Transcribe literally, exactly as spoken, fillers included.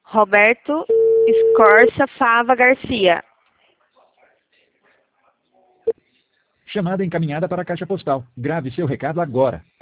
Roberto Scorza Fava Garcia. Chamada encaminhada para a caixa postal. Grave seu recado agora.